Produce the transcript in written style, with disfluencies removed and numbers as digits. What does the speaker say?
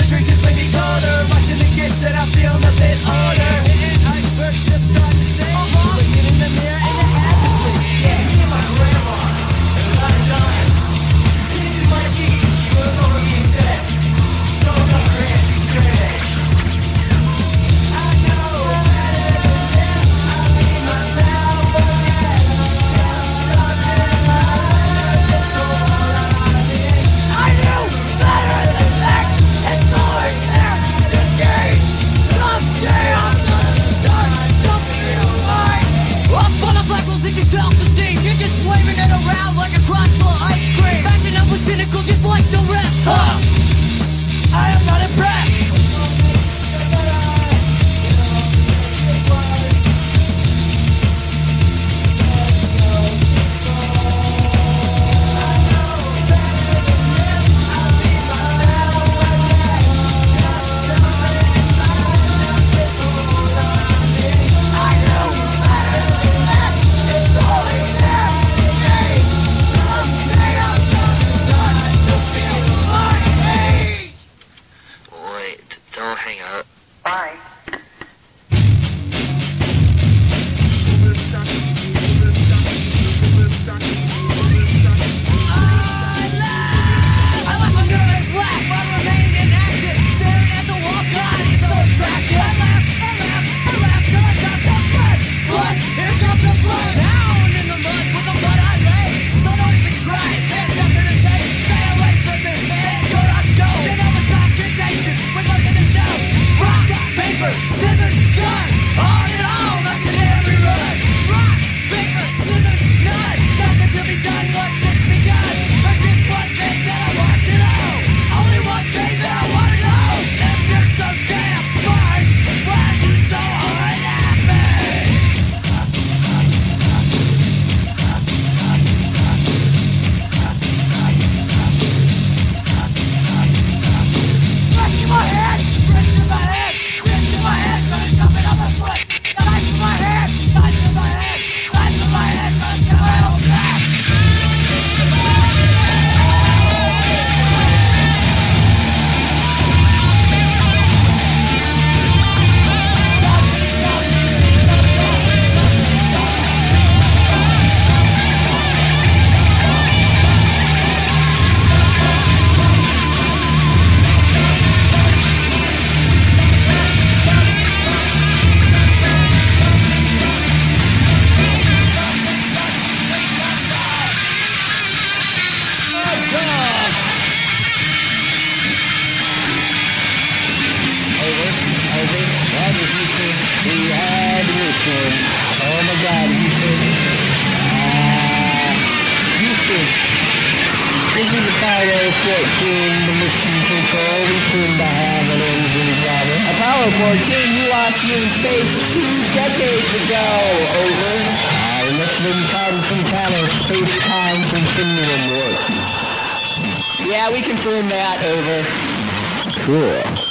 dreams just made me colder. Watching the kids that I feel a bit older. Hitting iceberg ships starting to sink. Looking in the mirror and it had to be. Yeah, me and my grandma, everybody dying. Getting my teeth, she was over me and says, don't go crazy, crazy. I know better than them. I leave myself again. I knew better than that. It's always there to gain. Someday I'm gonna start to feel right. I'm full of black holes in your self-esteem. You're just waving it around like a crotch full of ice cream. Fashionably cynical just like the rest, huh? I am not impressed. Wait, don't hang up. Bye. I left my nervous laugh while I remained inactive, staring at the wall. God, it's so attractive. I laughed till I got the blood. Blood, here comes the flood. Down in the mud with the blood I laid. So don't even try it. There's nothing to say. Stay away from this. And go, let's go. They know it's not contagious. With nothing to show. Rock, paper, scissors, gun. On and on like a every run. Rock, paper, scissors, none. Nothing to be done once it's begun. But just one thing that I want to know. Only one thing that I want to know. If you're so damn smart, why are you so hard at me? Back to my head, back to my head, back to my head, gonna jump it on my foot. Back to my head, back to my head, back to my head, gonna jump it on my back. Oh my God, Houston. Houston. This is Apollo 14, the mission control. We seem to have an engine problem. Apollo 14, you lost you in space 2 decades ago. Over. We must have been trying some kind of space-time continuum work. Yeah, we confirm that. Over. Cool.